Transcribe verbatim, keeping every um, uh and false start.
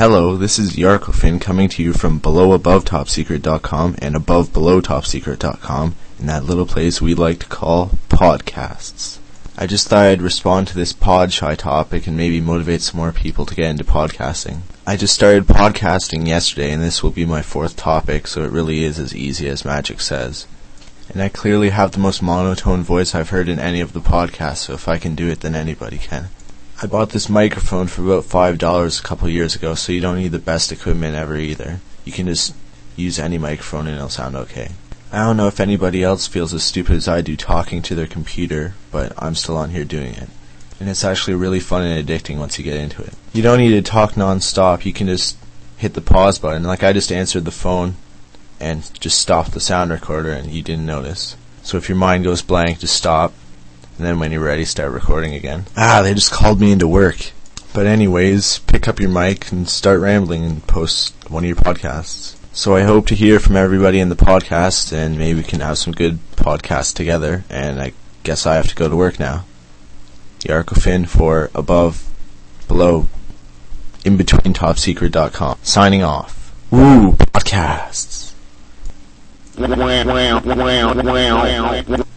Hello, this is Yarkofin coming to you from below above top secret dot com and above below top secret dot com in that little place we like to call podcasts. I just thought I'd respond to this pod shy topic and maybe motivate some more people to get into podcasting. I just started podcasting yesterday and this will be my fourth topic, so it really is as easy as magic says. And I clearly have the most monotone voice I've heard in any of the podcasts, so if I can do it then anybody can. I bought this microphone for about five dollars a couple years ago, so you don't need the best equipment ever either. You can just use any microphone and it'll sound okay. I don't know if anybody else feels as stupid as I do talking to their computer, but I'm still on here doing it. And it's actually really fun and addicting once you get into it. You don't need to talk non-stop, you can just hit the pause button. Like I just answered the phone and just stopped the sound recorder and you didn't notice. So if your mind goes blank, just stop. And then when you're ready, start recording again. Ah, they just called me into work. But anyways, pick up your mic and start rambling and post one of your podcasts. So I hope to hear from everybody in the podcast, and maybe we can have some good podcasts together. And I guess I have to go to work now. Yarkofin for above, below, in between top secret dot com. Signing off. Woo, podcasts.